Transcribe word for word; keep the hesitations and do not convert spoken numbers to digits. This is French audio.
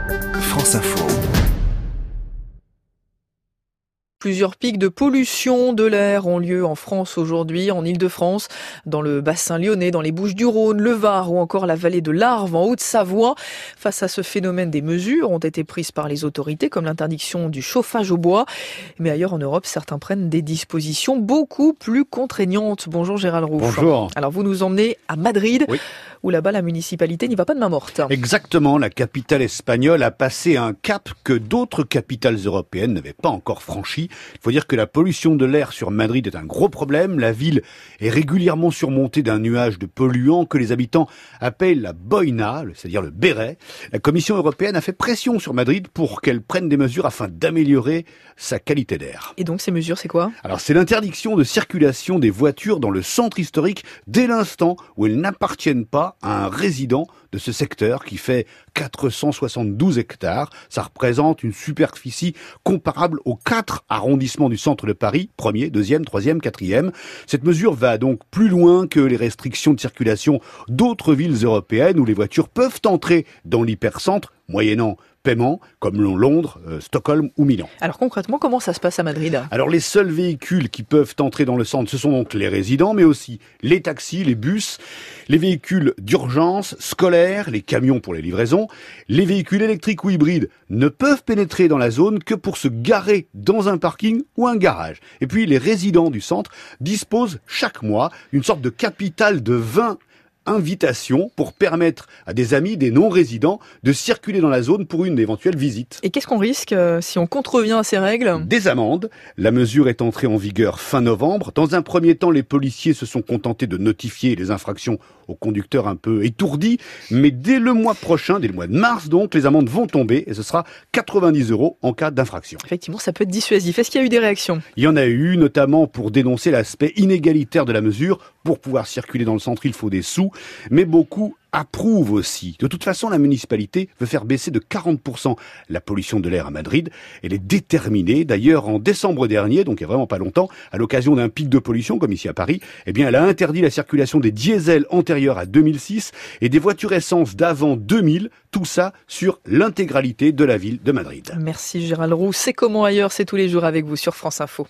France Info. Plusieurs pics de pollution de l'air ont lieu en France aujourd'hui, en Île-de-France, dans le bassin lyonnais, dans les Bouches-du-Rhône, le Var ou encore la vallée de l'Arve en Haute-Savoie. Face à ce phénomène, des mesures ont été prises par les autorités, comme l'interdiction du chauffage au bois. Mais ailleurs en Europe, certains prennent des dispositions beaucoup plus contraignantes. Bonjour Gérald Roux. Bonjour. Alors vous nous emmenez à Madrid, oui. où là-bas la municipalité n'y va pas de main morte. Exactement, la capitale espagnole a passé un cap que d'autres capitales européennes n'avaient pas encore franchi. Il faut dire que la pollution de l'air sur Madrid est un gros problème. La ville est régulièrement surmontée d'un nuage de polluants que les habitants appellent la boina, c'est-à-dire le béret. La Commission européenne a fait pression sur Madrid pour qu'elle prenne des mesures afin d'améliorer sa qualité d'air. Et donc ces mesures, c'est quoi ? Alors c'est l'interdiction de circulation des voitures dans le centre historique dès l'instant où elles n'appartiennent pas à un résident de ce secteur qui fait quatre cent soixante-douze hectares. Ça représente une superficie comparable aux quatre arrondissements du centre de Paris, premier, deuxième, troisième, quatrième. Cette mesure va donc plus loin que les restrictions de circulation d'autres villes européennes où les voitures peuvent entrer dans l'hypercentre moyennant paiement, comme Londres, euh, Stockholm ou Milan. Alors concrètement, comment ça se passe à Madrid ? Alors les seuls véhicules qui peuvent entrer dans le centre, ce sont donc les résidents, mais aussi les taxis, les bus, les véhicules d'urgence, scolaires, les camions pour les livraisons. Les véhicules électriques ou hybrides ne peuvent pénétrer dans la zone que pour se garer dans un parking ou un garage. Et puis les résidents du centre disposent chaque mois d'une sorte de capital de vingt invitation pour permettre à des amis, des non-résidents, de circuler dans la zone pour une éventuelle visite. Et qu'est-ce qu'on risque euh, si on contrevient à ces règles ? Des amendes. La mesure est entrée en vigueur fin novembre. Dans un premier temps, les policiers se sont contentés de notifier les infractions aux conducteurs un peu étourdis. Mais dès le mois prochain, dès le mois de mars donc, les amendes vont tomber et ce sera quatre-vingt-dix euros en cas d'infraction. Effectivement, ça peut être dissuasif. Est-ce qu'il y a eu des réactions ? Il y en a eu, notamment pour dénoncer l'aspect inégalitaire de la mesure. Pour pouvoir circuler dans le centre, il faut des sous. Mais beaucoup approuvent aussi. De toute façon, la municipalité veut faire baisser de quarante pour cent la pollution de l'air à Madrid. Elle est déterminée. D'ailleurs, en décembre dernier, donc il n'y a vraiment pas longtemps, à l'occasion d'un pic de pollution, comme ici à Paris, eh bien, elle a interdit la circulation des diesels antérieurs à deux mille six et des voitures essence d'avant deux mille. Tout ça sur l'intégralité de la ville de Madrid. Merci Gérald Roux. C'est comment ailleurs, c'est tous les jours avec vous sur France Info.